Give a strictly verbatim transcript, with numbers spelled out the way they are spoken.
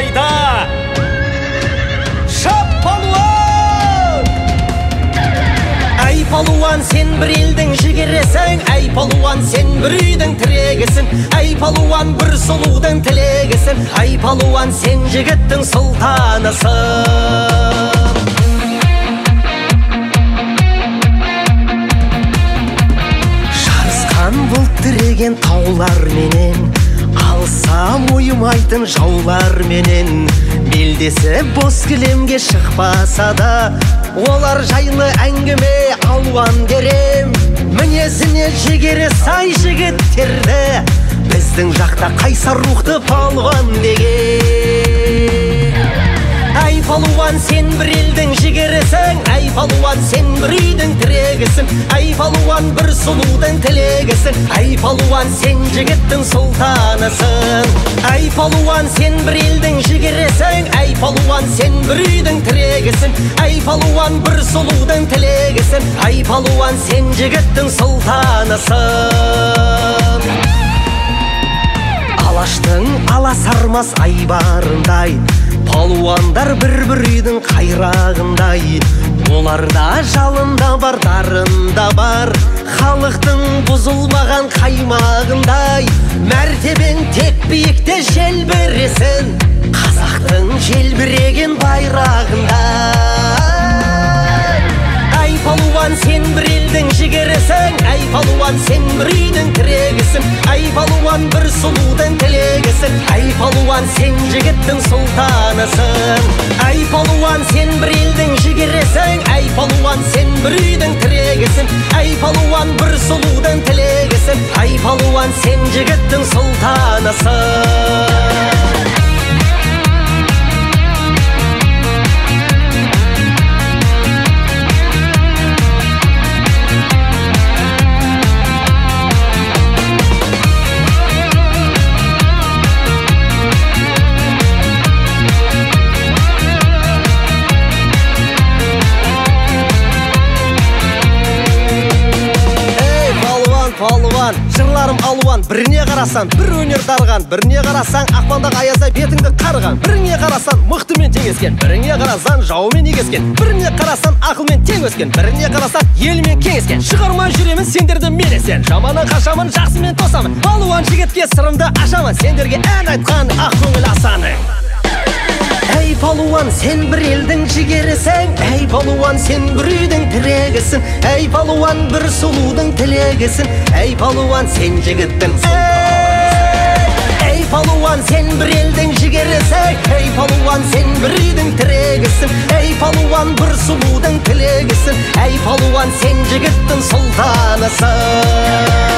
майда. Шап палуан! Әй палуан, сен бір елдің жігересің, әй палуан, сен бір үйдің тірегісің, әй палуан, бір сұлудың тілегісің, әй палуан, сен жігіттің сұлтанысың. Бұлт тіреген таулар менен, алсам ойымайтын жаулар менен, белдесі бос кілемге шықпаса да, олар жайлы әңгіме алуан дерем. Мінезіне жігері сай жігіттерді, біздің жақта қайсар рухты палуан деген. Әй палуан, сен бір елдің жігерісің, әй палуан, сен бір үйдің тірегісің, әй палуан, бір сұлудың тілегісің, әй палуан, сен жігіттің сұлтанысың. Әй палуан, сен бір елдің жігерісің, әй палуан, сен бір үйдің тірегісің, әй палуан, бір сұлудың тілегісің, әй палуан, сен жігіттің сұлтанысың. Алаштың аласармас айбарындай, палуандар бір-бір үйдің қайрағындай, оларда жалында бар, дарында бар, халықтың бұзылмаған қаймағындай. Мәртебең тек биікте желбіресін, қазақтың желбіреген байрағындай. Әй палуан, сен бір елдің жігерісің, әй палуан, сен бір үйдің тірегісің, әй палуан, бір сұлудың тілегісің, әй палуан, сен жігіттің сұлтанысың. Әй палуан, сен бір елдің жігерісің, әй палуан, сен бір үйдің тірегісің, әй палуан, бір сұлудың тілегісің, әй палуан, сен жігіттің сұлтанысың. Палуан, жырларым алуан, біріне қарасан бір өнер дарған, біріне қарасаң ақпандағы аязда бетіңді қарған, біріне қарасан мықтымен теңескен, біріне қарасан жауымен егескен, біріне қарасан ақылмен тең өскен, біріне қарасан елмен кеңескен. Шығармай жүремін сендерді мересен, жаманын қашамын, жақсымен тосамын, палуан жігітке сырымды ашамын, сендерге ән айтқан ақ көңіл асаның. Әй палуан, сен бір елдің жігерісің, әй палуан, сен бір үйдің тірегісің, әй палуан, бір сұлудың тілегісің, әй палуан, сен жігіттің сұлтанысың. Әй палуан, сен бір елдің жігерісің, әй палуан, сен бір үйдің тірегісің, әй палуан, бір сұлудың тілегісің, әй палуан, сен жігіттің сұлтанысың.